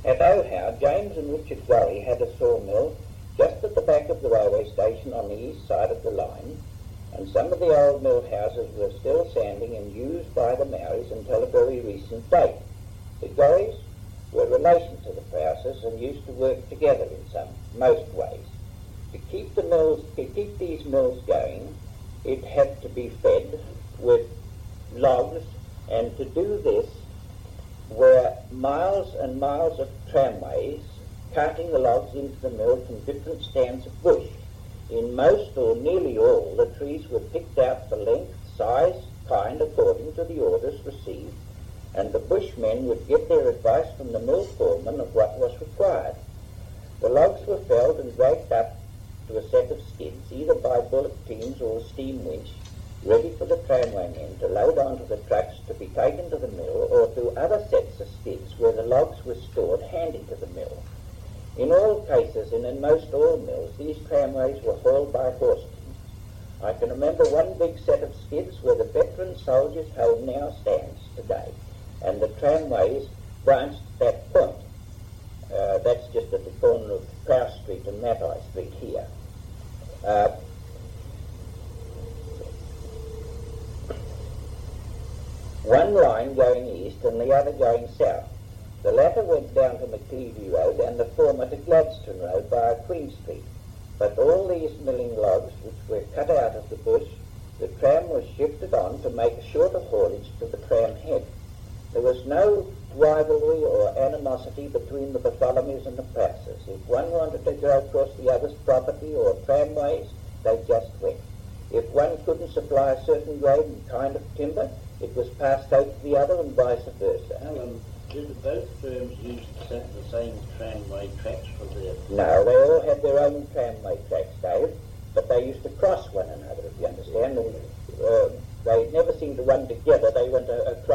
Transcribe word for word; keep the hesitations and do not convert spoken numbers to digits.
At Ohow, James and Richard Gurry had a sawmill just at the back of the railway station on the east side of the line, and some of the old mill houses were still standing and used by the Maoris until a very recent date. The Gurrys were relations to the Prouses and used to work together in some, most ways. To keep the mills, to keep these mills going, it had to be fed with logs, and to do this were miles and miles of tramways carting the logs into the mill from different stands of bush. In most or nearly all, the trees were picked out for length, size, kind, according to the orders received, and the bushmen would get their advice from the mill foreman of what was required. The logs were felled and dragged up to a set of skids, either by bullock teams or a steam winch, ready for the tramway men to load onto the trucks to be taken to the mill, or to other sets of skids where the logs were stored handy to the mill. In all cases, and in most all mills, these tramways were hauled by horse teams. I can remember one big set of skids where the veteran soldiers' home now stands today, and the tramways branched that point. Uh, that's just at the corner of Prowse Street and Matai Street here. Uh, one line going east and the other going south. The latter went down to McLeavy Road and the former to Gladstone Road via Queen Street. But all these milling logs, which were cut out of the bush, the tram was shifted on to make a shorter haulage to the tram head. There was no rivalry or animosity between the Bartholomews and the Prouses. If one wanted to go across the other's property or tramways, they just went. If one couldn't supply a certain grade and kind of timber, it was passed out to the other and vice versa. Alan, did both firms use the same tramway tracks for their... No, they all had their own tramway tracks, Dave, but they used to cross one another, if you understand. And, uh, they never seemed to run together. They went uh, across